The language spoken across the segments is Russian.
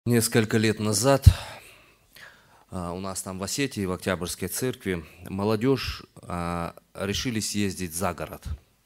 Несколько лет назад у нас там в Осетии, в Октябрьской церкви, молодежь решили съездить за город.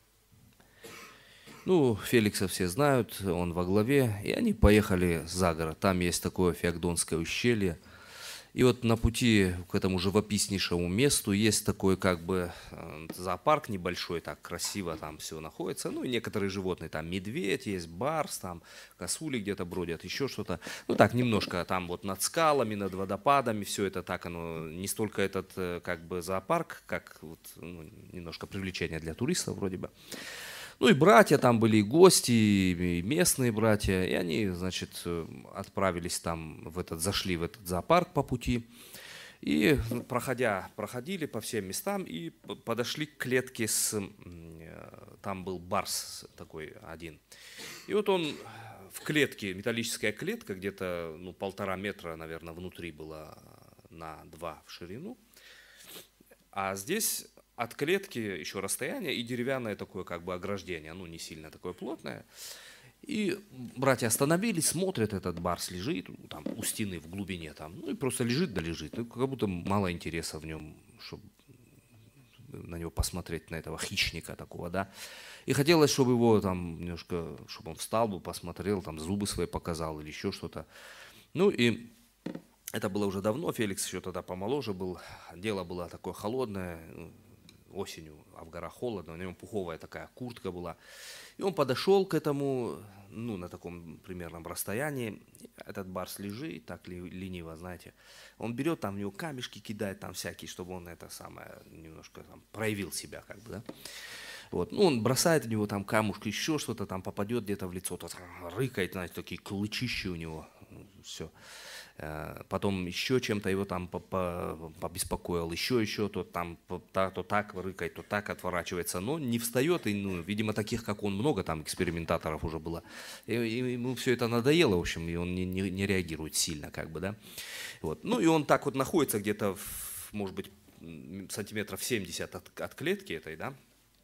Ну, Феликса все знают, он во главе, и они поехали за город. Там есть такое Феогдонское ущелье. И вот на пути к этому живописнейшему месту есть такой как бы зоопарк небольшой, так красиво там все находится. Ну и некоторые животные, там медведь есть, барс, там косули где-то бродят, еще что-то. Ну так немножко там вот над скалами, над водопадами, все это так, оно не столько этот как бы зоопарк, как вот, немножко привлечение для туристов вроде бы. Ну и братья там были, и гости, и местные братья, и они, значит, отправились там зашли в этот зоопарк по пути, и проходили по всем местам, и подошли к клетке там был барс такой один. И вот он в клетке, металлическая клетка, где-то 1,5 метра, наверное, внутри была на 2 в ширину, а здесь от клетки еще расстояние и деревянное такое как бы ограждение, не сильно такое плотное. И братья остановились, смотрят, этот барс лежит там у стены в глубине там, и просто лежит да лежит, как будто мало интереса в нем, чтобы на него посмотреть, на этого хищника такого, да. И хотелось, чтобы его там немножко, чтобы он встал бы, посмотрел, там зубы свои показал или еще что-то. Ну и это было уже давно, Феликс еще тогда помоложе был, дело было такое холодное, осенью, а в горах холодно, у него пуховая такая куртка была. И он подошел к этому, на таком примерном расстоянии. Этот барс лежит, так лениво, знаете. Он берет, там в него камешки кидает, там всякие, чтобы он это самое немножко там проявил себя, как бы, да. Вот. Он бросает в него там камушки, еще что-то там попадет где-то в лицо, тот рыкает, знаете, такие клычищи у него, все. Потом еще чем-то его там побеспокоил, еще, то так рыкает, то так отворачивается, но не встает, и, видимо, таких, как он, много там экспериментаторов уже было, и ему все это надоело, в общем, и он не реагирует сильно, как бы, да, вот, и он так вот находится где-то, может быть, сантиметров 70 от клетки этой, да,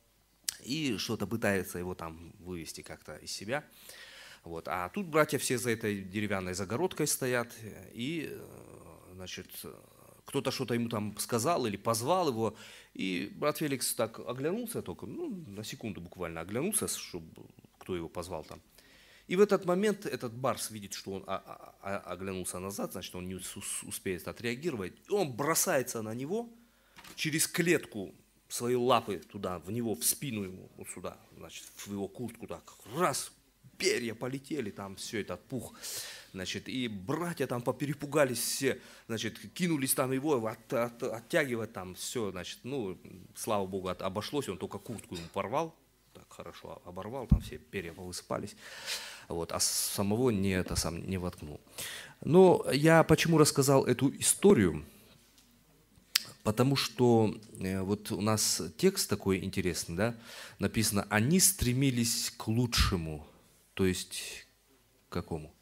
и что-то пытается его там вывести как-то из себя. Вот. А тут братья все за этой деревянной загородкой стоят, и, значит, кто-то что-то ему там сказал или позвал его, и брат Феликс так оглянулся только, на секунду буквально оглянулся, чтобы кто его позвал там. И в этот момент этот барс видит, что он оглянулся назад, значит, он не успеет отреагировать, и он бросается на него через клетку, свои лапы туда, в него, в спину ему, вот сюда, значит, в его куртку так, раз, перья полетели, там все это пух, значит, и братья там поперепугались все, значит, кинулись там его оттягивать там все, значит, слава богу, обошлось, он только куртку ему порвал, так хорошо оборвал, там все перья повысыпались, вот, а самого не воткнул. Но я почему рассказал эту историю? Потому что вот у нас текст такой интересный, да, написано, они стремились к лучшему, то есть к какому?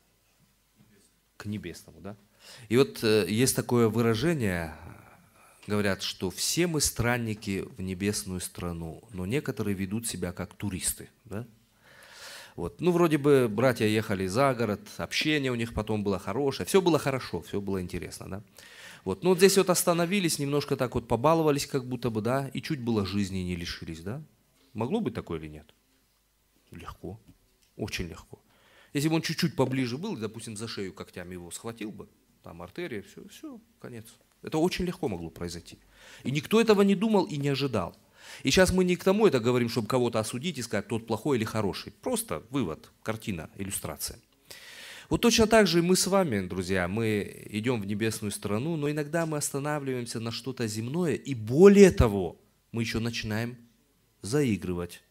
К небесному, да. И вот есть такое выражение, говорят, что все мы странники в небесную страну, но некоторые ведут себя как туристы, да. Вот. Вроде бы братья ехали за город, общение у них потом было хорошее, все было хорошо, все было интересно, да. Вот. Вот здесь вот остановились, немножко так вот побаловались как будто бы, да, и чуть было жизни не лишились, да. Могло быть такое или нет? Легко, очень легко. Если бы он чуть-чуть поближе был, допустим, за шею когтями его схватил бы, там артерия, все, конец. Это очень легко могло произойти. И никто этого не думал и не ожидал. И сейчас мы не к тому это говорим, чтобы кого-то осудить и сказать, тот плохой или хороший. Просто вывод, картина, иллюстрация. Вот точно так же и мы с вами, друзья, мы идем в небесную страну, но иногда мы останавливаемся на что-то земное, и более того, мы еще начинаем заигрывать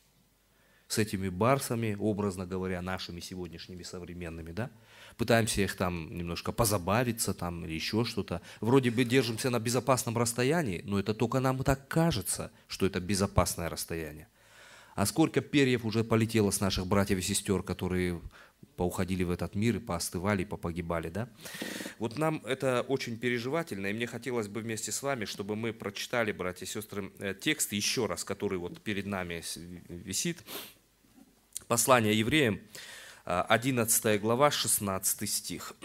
с этими барсами, образно говоря, нашими сегодняшними современными, да? Пытаемся их там немножко позабавиться там или еще что-то. Вроде бы держимся на безопасном расстоянии, но это только нам так кажется, что это безопасное расстояние. А сколько перьев уже полетело с наших братьев и сестер, которые поуходили в этот мир и поостывали, и попогибали, да? Вот нам это очень переживательно, и мне хотелось бы вместе с вами, чтобы мы прочитали, братья и сестры, текст еще раз, который вот перед нами висит. Послание евреям, 11 глава, 16 стих.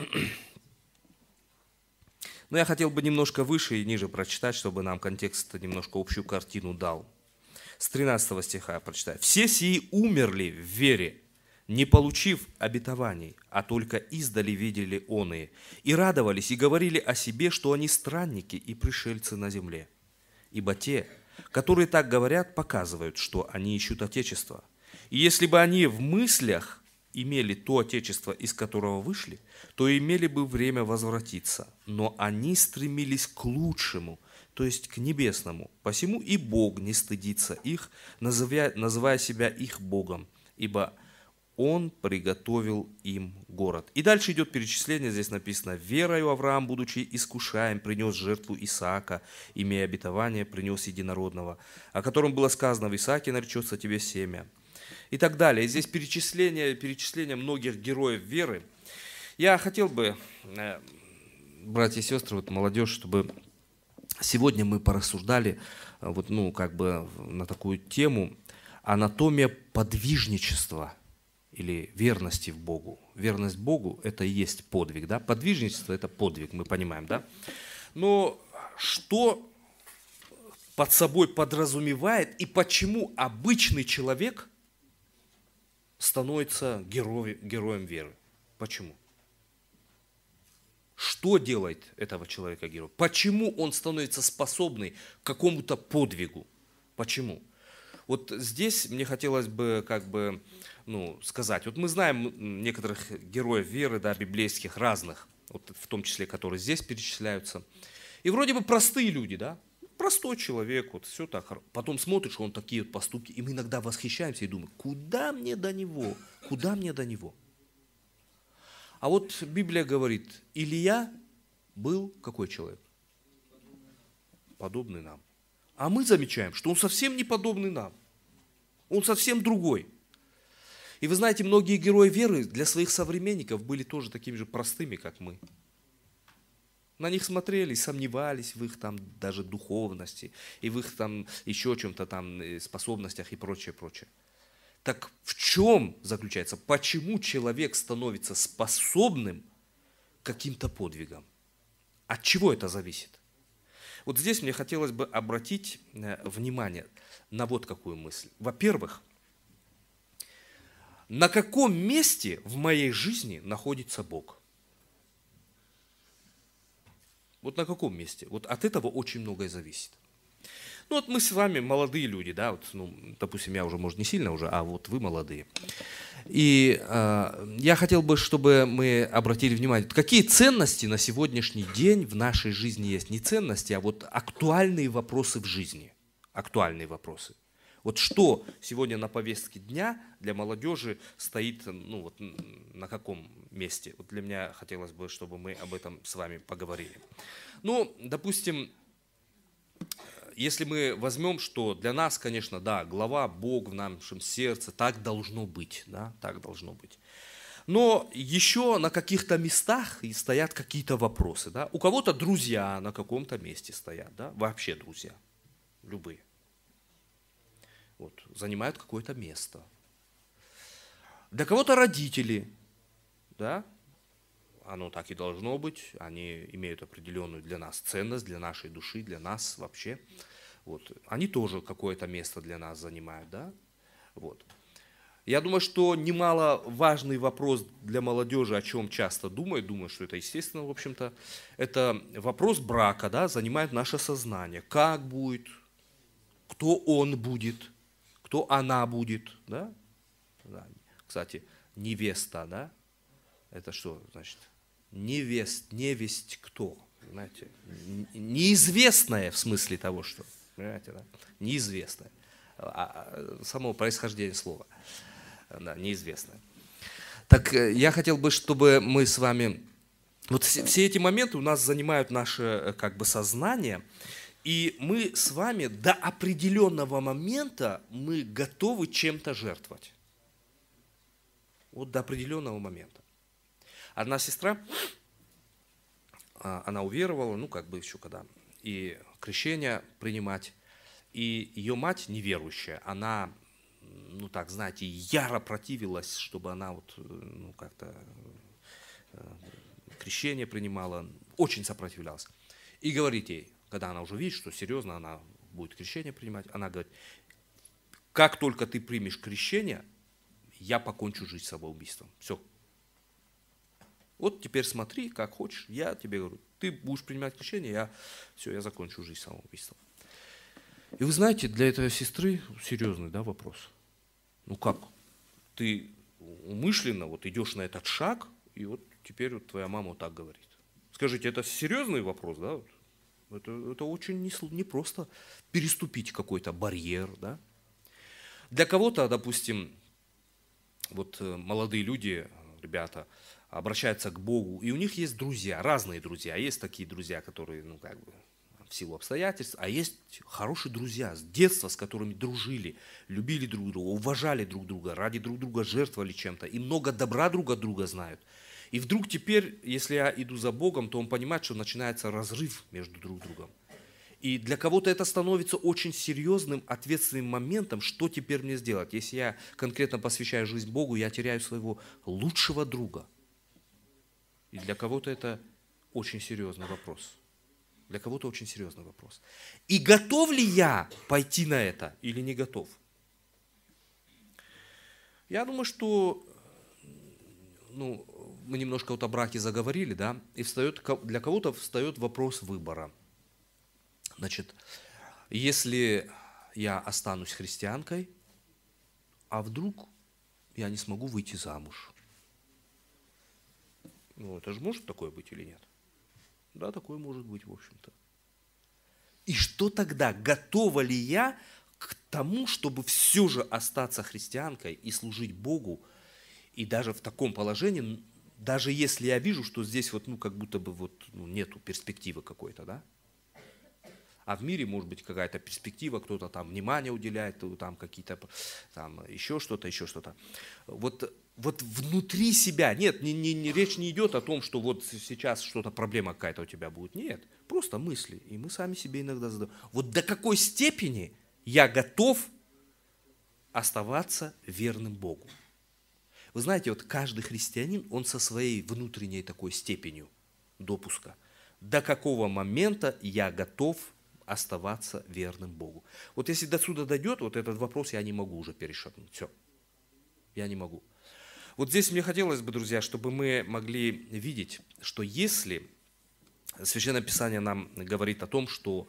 Но я хотел бы немножко выше и ниже прочитать, чтобы нам контекст немножко общую картину дал. С 13 стиха я прочитаю. «Все сии умерли в вере, не получив обетований, а только издали видели оные, и радовались, и говорили о себе, что они странники и пришельцы на земле. Ибо те, которые так говорят, показывают, что они ищут Отечество. И если бы они в мыслях имели то Отечество, из которого вышли, то имели бы время возвратиться. Но они стремились к лучшему, то есть к небесному. Посему и Бог не стыдится их, называя себя их Богом, ибо Он приготовил им город». И дальше идет перечисление, здесь написано: «Верою Авраам, будучи искушаем, принес жертву Исаака, имея обетование, принес единородного, о котором было сказано: в Исааке наречется тебе семя». И так далее. И здесь перечисление многих героев веры. Я хотел бы, братья и сестры, вот молодежь, чтобы сегодня мы порассуждали на такую тему: анатомия подвижничества или верности в Богу. Верность Богу – это и есть подвиг, да? Подвижничество – это подвиг, мы понимаем, да? Но что под собой подразумевает и почему обычный человек становится героем веры? Почему? Что делает этого человека героем? Почему он становится способный к какому-то подвигу? Почему? Вот здесь мне хотелось бы сказать. Вот мы знаем некоторых героев веры, да, библейских, разных, вот в том числе, которые здесь перечисляются. И вроде бы простые люди, да? Простой человек, вот все так. Потом смотришь, он такие вот поступки, и мы иногда восхищаемся и думаем: куда мне до него? Куда мне до него? А вот Библия говорит: Илия был какой человек? Подобный нам. А мы замечаем, что он совсем не подобный нам. Он совсем другой. И вы знаете, многие герои веры для своих современников были тоже такими же простыми, как мы. На них смотрели, сомневались в их там даже духовности, и в их там еще чем-то там способностях и прочее, прочее. Так в чем заключается? Почему человек становится способным к каким-то подвигам? От чего это зависит? Вот здесь мне хотелось бы обратить внимание на вот какую мысль. Во-первых, на каком месте в моей жизни находится Бог? Вот на каком месте? Вот от этого очень многое зависит. Ну вот мы с вами молодые люди, да, вот, допустим, я уже, может, не сильно уже, а вот вы молодые. И я хотел бы, чтобы мы обратили внимание, какие ценности на сегодняшний день в нашей жизни есть. Не ценности, а вот актуальные вопросы в жизни. Актуальные вопросы. Вот что сегодня на повестке дня для молодежи стоит, на каком месте? Вот для меня хотелось бы, чтобы мы об этом с вами поговорили. Ну, допустим, если мы возьмем, что для нас, конечно, да, глава Бог в нашем сердце, так должно быть, да, так должно быть. Но еще на каких-то местах и стоят какие-то вопросы, да. У кого-то друзья на каком-то месте стоят, да, вообще друзья, любые. Вот, занимают какое-то место. Для кого-то родители, да, оно так и должно быть, они имеют определенную для нас ценность, для нашей души, для нас вообще. Вот. Они тоже какое-то место для нас занимают, да. Вот. Я думаю, что немаловажный вопрос для молодежи, о чем часто думаю, что это естественно, в общем-то, это вопрос брака, да, занимает наше сознание. Как будет, кто он будет, кто она будет, да? Да. Кстати, невеста, да? Это что значит? Невесть кто? Понимаете? Неизвестное в смысле того, что, понимаете, да? Неизвестное. Само происхождение слова, да, неизвестное. Так я хотел бы, чтобы мы с вами, вот все эти моменты у нас занимают наше сознание. И мы с вами до определенного момента мы готовы чем-то жертвовать. Вот до определенного момента. Одна сестра, она уверовала, еще когда, и крещение принимать. И ее мать неверующая, она ну так, знаете, яро противилась, чтобы она вот, ну как-то крещение принимала, очень сопротивлялась. И говорит ей, когда она уже видит, что серьезно она будет крещение принимать, она говорит, как только ты примешь крещение, я покончу жизнь самоубийством. Все. Вот теперь смотри, как хочешь, я тебе говорю, ты будешь принимать крещение, я закончу жизнь самоубийством. И вы знаете, для этой сестры серьезный, да, вопрос. Ну как? Ты умышленно вот идешь на этот шаг, и вот теперь вот твоя мама вот так говорит. Скажите, это серьезный вопрос, да? Это очень непросто переступить какой-то барьер, да? Для кого-то, допустим, вот молодые люди, ребята, обращаются к Богу, и у них есть друзья, разные друзья. Есть такие друзья, которые, ну, как бы, в силу обстоятельств, а есть хорошие друзья с детства, с которыми дружили, любили друг друга, уважали друг друга, ради друг друга жертвовали чем-то, и много добра друг от друга знают. И вдруг теперь, если я иду за Богом, то он понимает, что начинается разрыв между друг другом. И для кого-то это становится очень серьезным, ответственным моментом, что теперь мне сделать. Если я конкретно посвящаю жизнь Богу, я теряю своего лучшего друга. И для кого-то это очень серьезный вопрос. Для кого-то очень серьезный вопрос. И готов ли я пойти на это или не готов? Я думаю, что мы немножко вот о браке заговорили, да, и для кого-то встает вопрос выбора. Значит, если я останусь христианкой, а вдруг я не смогу выйти замуж? Ну, это же может такое быть или нет? Да, такое может быть, в общем-то. И что тогда? Готова ли я к тому, чтобы все же остаться христианкой и служить Богу? И даже в таком положении, даже если я вижу, что здесь вот, как будто бы вот, нету перспективы какой-то, да? А в мире может быть какая-то перспектива, кто-то там внимание уделяет, там какие-то, там еще что-то, еще что-то. Вот внутри себя, нет, речь не идет о том, что вот сейчас что-то, проблема какая-то у тебя будет. Нет, просто мысли. И мы сами себе иногда задаем. Вот до какой степени я готов оставаться верным Богу? Вы знаете, вот каждый христианин, он со своей внутренней такой степенью допуска. До какого момента я готов оставаться верным Богу? Вот если до сюда дойдет, вот этот вопрос я не могу уже перешагнуть. Все, я не могу. Вот здесь мне хотелось бы, друзья, чтобы мы могли видеть, что если Священное Писание нам говорит о том, что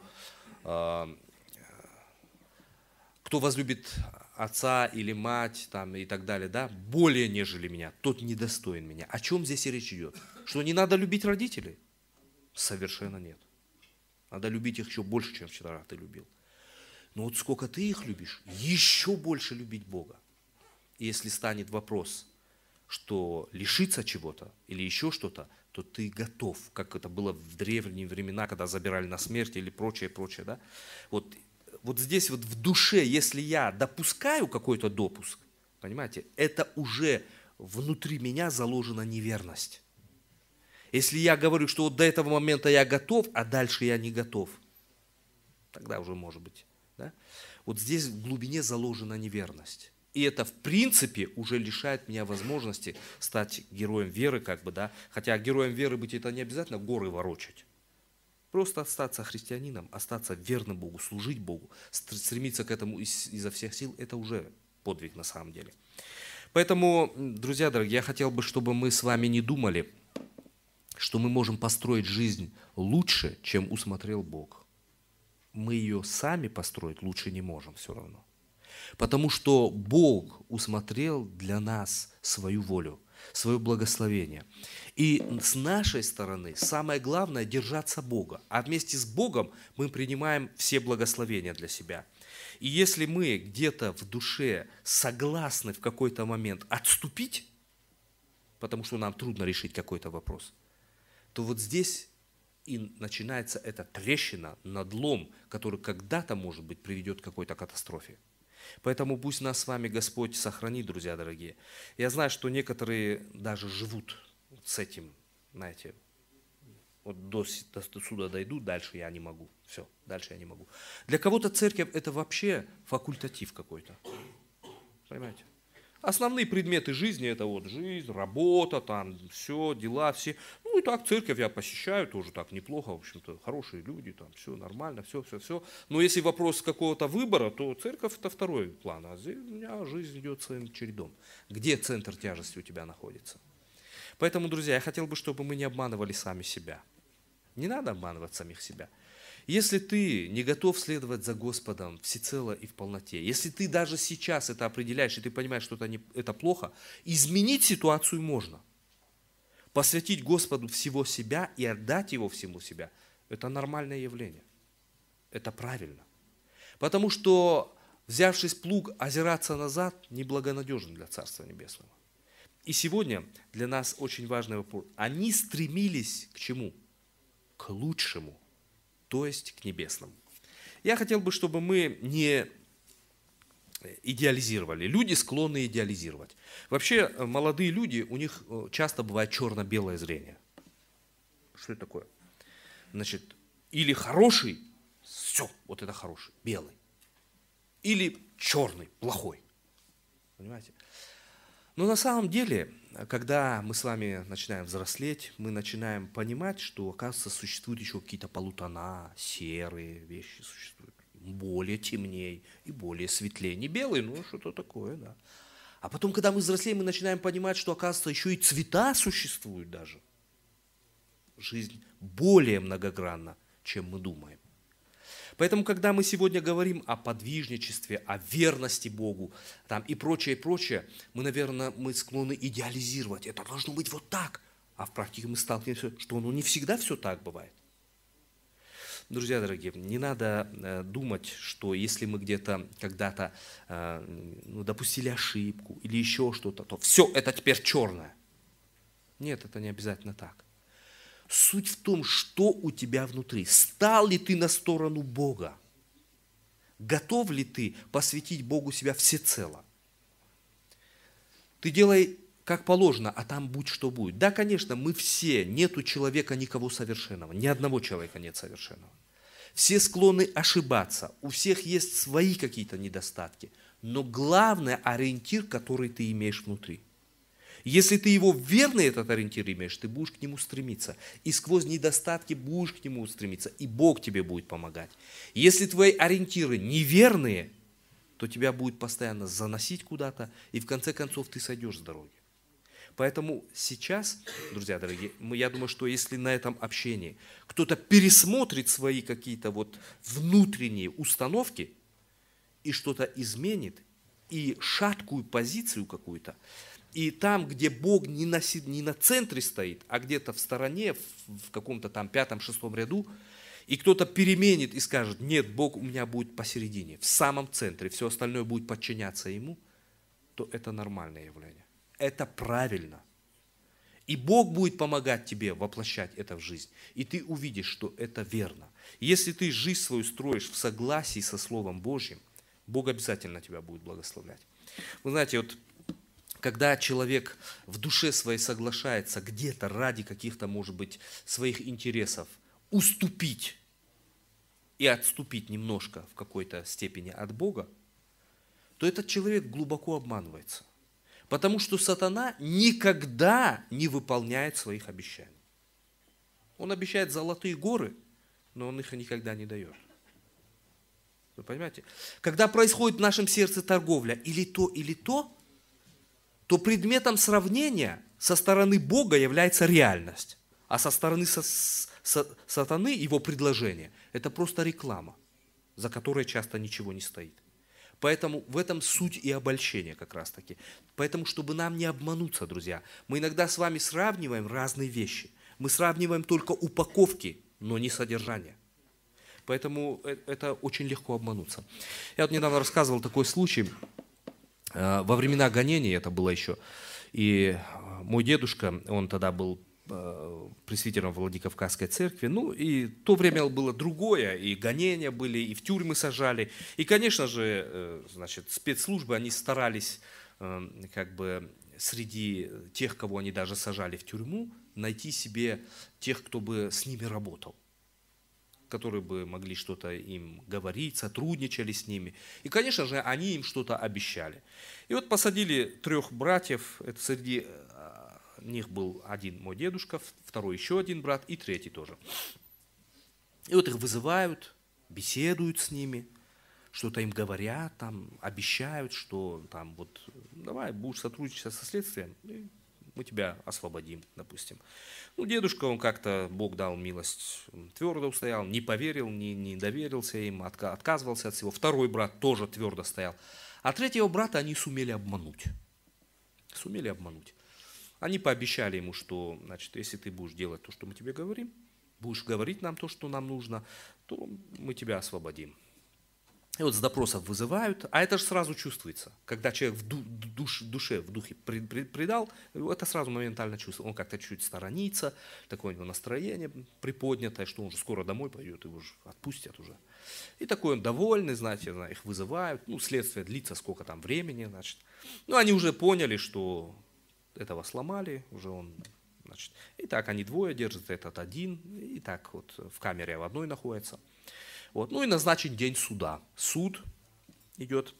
кто возлюбит отца или мать там, и так далее, да, более нежели меня, тот недостоин меня. О чем здесь и речь идет? Что не надо любить родителей? Совершенно нет. Надо любить их еще больше, чем вчера ты любил. Но вот сколько ты их любишь, еще больше любить Бога. И если станет вопрос, что лишиться чего-то или еще что-то, то ты готов, как это было в древние времена, когда забирали на смерть или прочее, да? Вот здесь вот в душе, если я допускаю какой-то допуск, понимаете, это уже внутри меня заложена неверность. Если я говорю, что вот до этого момента я готов, а дальше я не готов, тогда уже может быть. Да? Вот здесь в глубине заложена неверность. И это, в принципе, уже лишает меня возможности стать героем веры, как бы, да. Хотя героем веры быть это не обязательно горы ворочать. Просто остаться христианином, остаться верным Богу, служить Богу, стремиться к этому изо всех сил, это уже подвиг на самом деле. Поэтому, друзья дорогие, я хотел бы, чтобы мы с вами не думали, что мы можем построить жизнь лучше, чем усмотрел Бог. Мы ее сами построить лучше не можем все равно. Потому что Бог усмотрел для нас свою волю, свое благословение. И с нашей стороны самое главное – держаться Бога. А вместе с Богом мы принимаем все благословения для себя. И если мы где-то в душе согласны в какой-то момент отступить, потому что нам трудно решить какой-то вопрос, то вот здесь и начинается эта трещина, надлом, который когда-то, может быть, приведет к какой-то катастрофе. Поэтому пусть нас с вами Господь сохранит, друзья дорогие. Я знаю, что некоторые даже живут с этим, знаете, вот до сюда дойду, дальше я не могу. Все, дальше я не могу. Для кого-то церковь это вообще факультатив какой-то. Понимаете? Основные предметы жизни — это вот жизнь, работа, там все, дела все. Ну и так церковь я посещаю, тоже так неплохо, в общем-то, хорошие люди, там все нормально, все. Но если вопрос какого-то выбора, то церковь — это второй план, а здесь у меня жизнь идет своим чередом. Где центр тяжести у тебя находится? Поэтому, друзья, я хотел бы, чтобы мы не обманывали сами себя. Не надо обманывать самих себя. Если ты не готов следовать за Господом всецело и в полноте, если ты даже сейчас это определяешь, и ты понимаешь, что это плохо, изменить ситуацию можно. Посвятить Господу всего себя и отдать Его всему себя — это нормальное явление. Это правильно. Потому что, взявшись плуг, озираться назад неблагонадежно для Царства Небесного. И сегодня для нас очень важный вопрос. Они стремились к чему? К лучшему, то есть к небесному. Я хотел бы, чтобы мы не идеализировали. Люди склонны идеализировать. Вообще, молодые люди, у них часто бывает черно-белое зрение. Что это такое? Значит, или хороший, все, вот это хороший, белый. Или черный, плохой. Понимаете? Но на самом деле, когда мы с вами начинаем взрослеть, мы начинаем понимать, что, оказывается, существуют еще какие-то полутона, серые вещи существуют, более темнее и более светлее. Не белый, но что-то такое, да. А потом, когда мы взрослеем, мы начинаем понимать, что, оказывается, еще и цвета существуют даже. Жизнь более многогранна, чем мы думаем. Поэтому, когда мы сегодня говорим о подвижничестве, о верности Богу там, и прочее, мы, наверное, склонны идеализировать. Это должно быть вот так. А в практике мы сталкиваемся, что не всегда все так бывает. Друзья дорогие, не надо думать, что если мы где-то когда-то допустили ошибку или еще что-то, то все это теперь черное. Нет, это не обязательно так. Суть в том, что у тебя внутри. Стал ли ты на сторону Бога? Готов ли ты посвятить Богу себя всецело? Ты делай как положено, а там будь что будет. Да, конечно, мы все, нету человека никого совершенного. Ни одного человека нет совершенного. Все склонны ошибаться. У всех есть свои какие-то недостатки. Но главный ориентир, который ты имеешь внутри. Если ты его верный, этот ориентир имеешь, ты будешь к нему стремиться. И сквозь недостатки будешь к нему стремиться. И Бог тебе будет помогать. Если твои ориентиры неверные, то тебя будет постоянно заносить куда-то. И в конце концов ты сойдешь с дороги. Поэтому сейчас, друзья дорогие, я думаю, что если на этом общении кто-то пересмотрит свои какие-то вот внутренние установки и что-то изменит, и шаткую позицию какую-то, и там, где Бог не на центре стоит, а где-то в стороне, в каком-то там 5-6 ряду, и кто-то переменит и скажет: нет, Бог у меня будет посередине, в самом центре, все остальное будет подчиняться Ему, то это нормальное явление. Это правильно. И Бог будет помогать тебе воплощать это в жизнь. И ты увидишь, что это верно. Если ты жизнь свою строишь в согласии со Словом Божьим, Бог обязательно тебя будет благословлять. Вы знаете, вот когда человек в душе своей соглашается где-то ради каких-то, может быть, своих интересов уступить и отступить немножко в какой-то степени от Бога, то этот человек глубоко обманывается. Потому что сатана никогда не выполняет своих обещаний. Он обещает золотые горы, но он их никогда не дает. Вы понимаете? Когда происходит в нашем сердце торговля или то, то предметом сравнения со стороны Бога является реальность, а со стороны сатаны его предложение – это просто реклама, за которой часто ничего не стоит. Поэтому в этом суть и обольщение как раз таки. Поэтому, чтобы нам не обмануться, друзья, мы иногда с вами сравниваем разные вещи. Мы сравниваем только упаковки, но не содержание. Поэтому это очень легко обмануться. Я вот недавно рассказывал такой случай. Во времена гонений это было еще. И мой дедушка, он тогда был пресвитером Владикавказской церкви. Ну, и то время было другое, и гонения были, и в тюрьмы сажали. И, конечно же, значит, спецслужбы, они старались как бы среди тех, кого они даже сажали в тюрьму, найти себе тех, кто бы с ними работал. которые бы могли что-то им говорить, сотрудничали с ними. И, конечно же, они им что-то обещали. И вот посадили 3 братьев, это среди них был один мой дедушка, второй еще один брат и третий тоже. И вот их вызывают, беседуют с ними, что-то им говорят, там, обещают, что там вот давай будешь сотрудничать со следствием, и мы тебя освободим, допустим. Ну, дедушка, он как-то, Бог дал милость, твердо устоял, не поверил, не доверился им, отказывался от всего. Второй брат тоже твердо стоял. А третьего брата они сумели обмануть. Сумели обмануть. Они пообещали ему, что, значит, если ты будешь делать то, что мы тебе говорим, будешь говорить нам то, что нам нужно, то мы тебя освободим. И вот с допросов вызывают, а это же сразу чувствуется. Когда человек в душе, в духе предал, это сразу моментально чувствуется. Он как-то чуть сторонится, такое у него настроение приподнятое, что он уже скоро домой пойдет, его уже отпустят уже. И такой он довольный, знаете, их вызывают. Ну, следствие длится сколько там времени, значит. Ну, они уже поняли, что этого сломали, уже он, значит. И так они двое держат, этот один, и так вот в камере в одной находится. Вот. Ну и назначен день суда. Суд идет.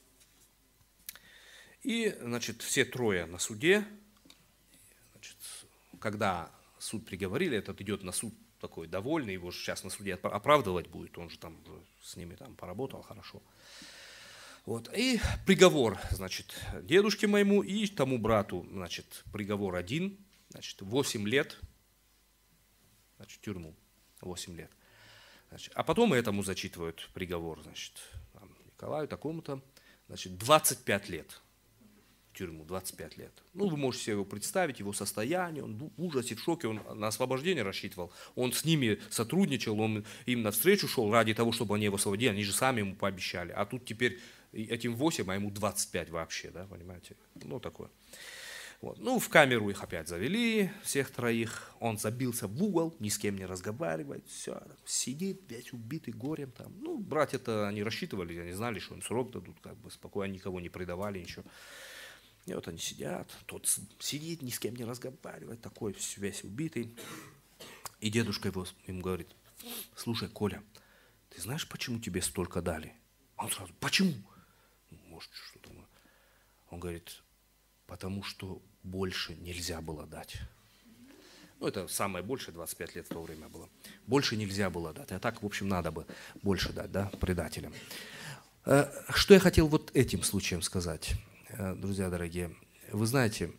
И, значит, все трое на суде. Значит, когда суд приговорили, этот идет на суд такой довольный, его же сейчас на суде оправдывать будет, он же там с ними там поработал хорошо. Вот. И приговор, значит, дедушке моему и тому брату, значит, приговор один, значит, 8 лет, значит, в тюрьму, 8 лет. Значит, а потом этому зачитывают приговор, значит, Николаю такому-то, значит, 25 лет в тюрьму, 25 лет. Ну, вы можете себе его представить, его состояние, он в ужасе, в шоке, он на освобождение рассчитывал, он с ними сотрудничал, он им навстречу шел ради того, чтобы они его освободили, они же сами ему пообещали, а тут теперь этим 8, а ему 25 вообще, да, понимаете, ну, такое. Вот. Ну, в камеру их опять завели, всех троих. Он забился в угол, ни с кем не разговаривает, все, сидит, весь убитый горем там. Ну, братья-то они рассчитывали, они знали, что им срок дадут, как бы спокойно, никого не предавали, ничего. И вот они сидят, тот сидит, ни с кем не разговаривает, такой весь убитый. И дедушка ему говорит: слушай, Коля, ты знаешь, почему тебе столько дали? А он сразу: почему? Может, что-то. Он говорит: потому что больше нельзя было дать. Ну, это самое большее, 25 лет в то время было. Больше нельзя было дать. А так, в общем, надо бы больше дать, да, предателям. Что я хотел вот этим случаем сказать, друзья дорогие. Вы знаете,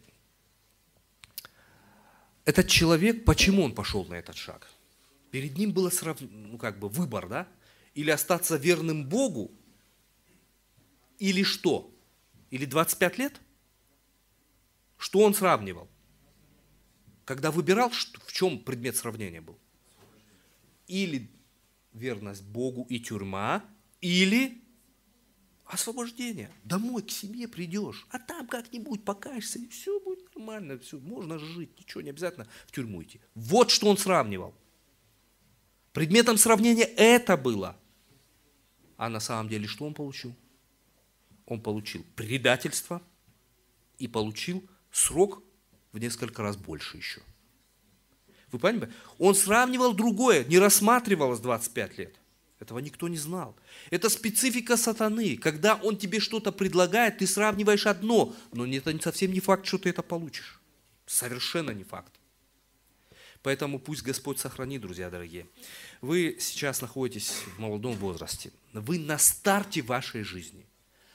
этот человек, почему он пошел на этот шаг? Перед ним был выбор, да? Или остаться верным Богу, или что? Или 25 лет? Что он сравнивал? Когда выбирал, в чем предмет сравнения был? Или верность Богу и тюрьма, или освобождение. Домой к семье придешь, а там как-нибудь покаешься, и все будет нормально, все, можно жить, ничего, не обязательно в тюрьму идти. Вот что он сравнивал. Предметом сравнения это было. А на самом деле что он получил? Он получил предательство и получил срок в несколько раз больше еще. Вы понимаете? Он сравнивал другое, не рассматривалось 25 лет. Этого никто не знал. Это специфика сатаны. Когда он тебе что-то предлагает, ты сравниваешь одно, но это совсем не факт, что ты это получишь. Совершенно не факт. Поэтому пусть Господь сохранит, друзья дорогие. Вы сейчас находитесь в молодом возрасте. Вы на старте вашей жизни.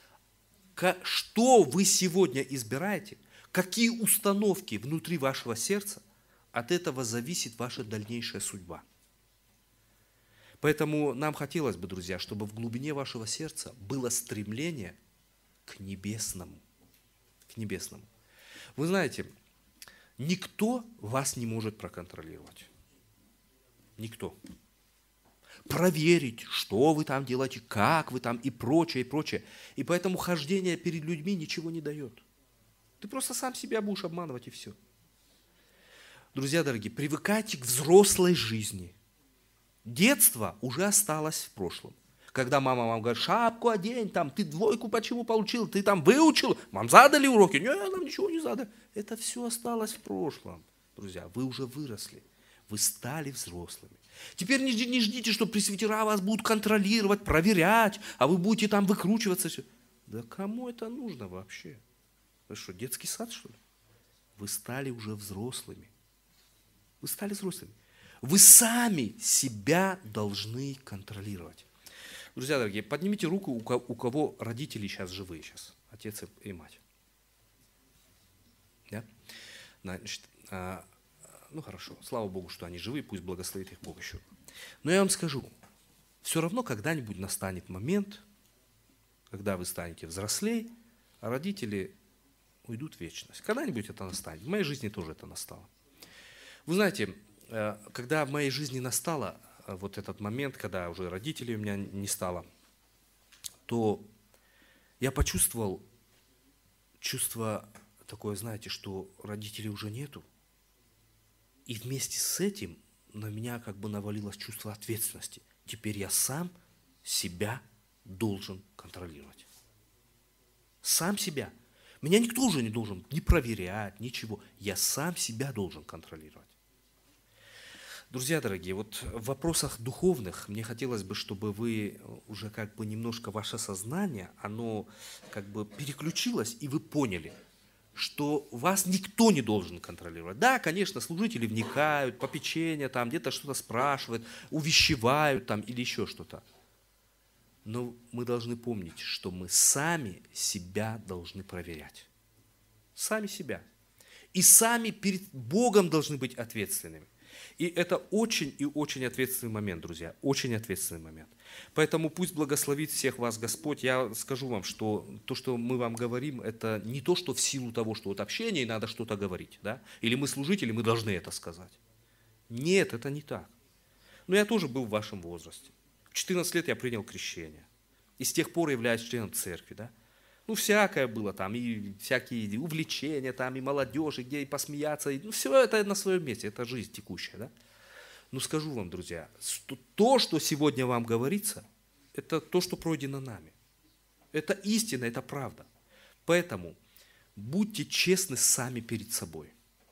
Что вы сегодня избираете, какие установки внутри вашего сердца, от этого зависит ваша дальнейшая судьба. Поэтому нам хотелось бы, друзья, чтобы в глубине вашего сердца было стремление к небесному. К небесному. Вы знаете, никто вас не может проконтролировать. Никто. Проверить, что вы там делаете, как вы там и прочее, и прочее. И поэтому хождение перед людьми ничего не дает. Ты просто сам себя будешь обманывать, и все. Друзья дорогие, привыкайте к взрослой жизни. Детство уже осталось в прошлом. Когда мама вам говорит: шапку одень, там, ты 2 почему получил, ты там выучил, вам задали уроки? Нет, нам ничего не задали. Это все осталось в прошлом. Друзья, вы уже выросли, вы стали взрослыми. Теперь не ждите, что пресвитера вас будут контролировать, проверять, а вы будете там выкручиваться. Да кому это нужно вообще? Вы что, детский сад, что ли? Вы стали уже взрослыми. Вы стали взрослыми. Вы сами себя должны контролировать. Друзья дорогие, поднимите руку, у кого родители сейчас живые сейчас, отец и мать. Да? Значит, ну хорошо, слава Богу, что они живы, пусть благословит их Бог еще. Но я вам скажу, все равно когда-нибудь настанет момент, когда вы станете взрослей, а родители уйдут в вечность. Когда-нибудь это настанет. В моей жизни тоже это настало. Вы знаете, когда в моей жизни настало вот этот момент, когда уже родителей у меня не стало, то я почувствовал чувство такое, знаете, что родителей уже нету. И вместе с этим на меня как бы навалилось чувство ответственности. Теперь я сам себя должен контролировать. Сам себя. Меня никто уже не должен ни проверять, ничего. Я сам себя должен контролировать. Друзья дорогие, вот в вопросах духовных мне хотелось бы, чтобы вы уже как бы немножко ваше сознание, оно как бы переключилось, и вы поняли, что вас никто не должен контролировать. Да, конечно, служители вникают, попечения, там где-то что-то спрашивают, увещевают там или еще что-то. Но мы должны помнить, что мы сами себя должны проверять. Сами себя. И сами перед Богом должны быть ответственными. И это очень и очень ответственный момент, друзья, очень ответственный момент. Поэтому пусть благословит всех вас Господь. Я скажу вам, что то, что мы вам говорим, это не то, что в силу того, что вот общение, и надо что-то говорить, да? Или мы служители, мы должны это сказать. Нет, это не так. Но я тоже был в вашем возрасте. В 14 лет я принял крещение. И с тех пор являюсь членом церкви, да? Ну, всякое было там, и всякие увлечения, там, и молодежь, и где и посмеяться. Ну, все это на своем месте, это жизнь текущая, да? Но скажу вам, друзья, то, что сегодня вам говорится, это то, что пройдено нами. Это истина, это правда. Поэтому будьте честны сами перед собой.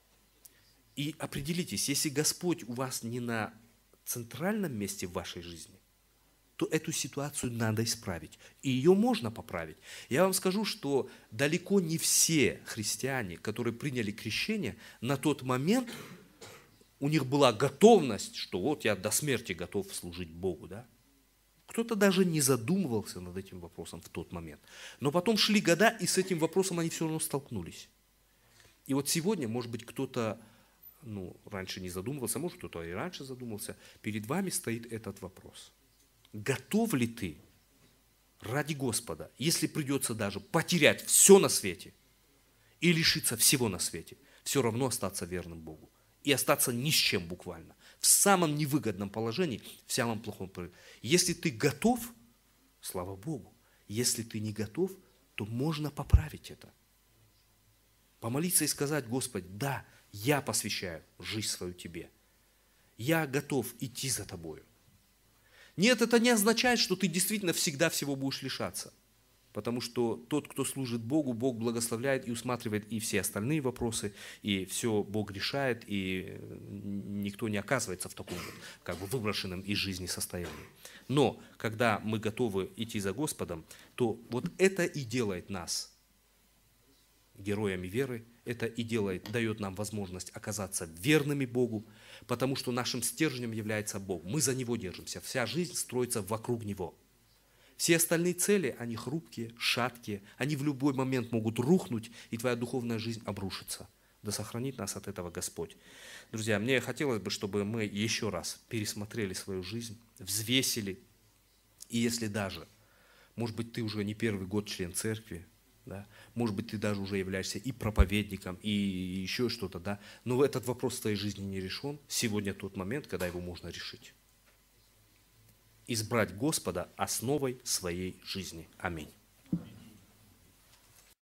И определитесь, если Господь у вас не на центральном месте в вашей жизни, то эту ситуацию надо исправить. И ее можно поправить. Я вам скажу, что далеко не все христиане, которые приняли крещение, на тот момент у них была готовность, что вот я до смерти готов служить Богу. Да? Кто-то даже не задумывался над этим вопросом в тот момент. Но потом шли года, и с этим вопросом они все равно столкнулись. И вот сегодня, может быть, кто-то раньше не задумывался, может, кто-то и раньше задумался, перед вами стоит этот вопрос. Готов ли ты ради Господа, если придется даже потерять все на свете и лишиться всего на свете, все равно остаться верным Богу и остаться ни с чем буквально, в самом невыгодном положении, в самом плохом положении. Если ты готов, слава Богу, если ты не готов, то можно поправить это. Помолиться и сказать: Господи, да, я посвящаю жизнь свою Тебе, я готов идти за Тобою. Нет, это не означает, что ты действительно всегда всего будешь лишаться. Потому что тот, кто служит Богу, Бог благословляет и усматривает и все остальные вопросы, и все Бог решает, и никто не оказывается в таком как бы выброшенном из жизни состоянии. Но когда мы готовы идти за Господом, то вот это и делает нас героями веры, это и дает нам возможность оказаться верными Богу, потому что нашим стержнем является Бог. Мы за Него держимся. Вся жизнь строится вокруг Него. Все остальные цели, они хрупкие, шаткие, они в любой момент могут рухнуть, и твоя духовная жизнь обрушится. Да сохранит нас от этого Господь. Друзья, мне хотелось бы, чтобы мы еще раз пересмотрели свою жизнь, взвесили, и если даже, может быть, ты уже не первый год член церкви, да? Может быть, ты даже уже являешься и проповедником, и еще что-то, да? Но этот вопрос в твоей жизни не решен. Сегодня тот момент, когда его можно решить. Избрать Господа основой своей жизни. Аминь.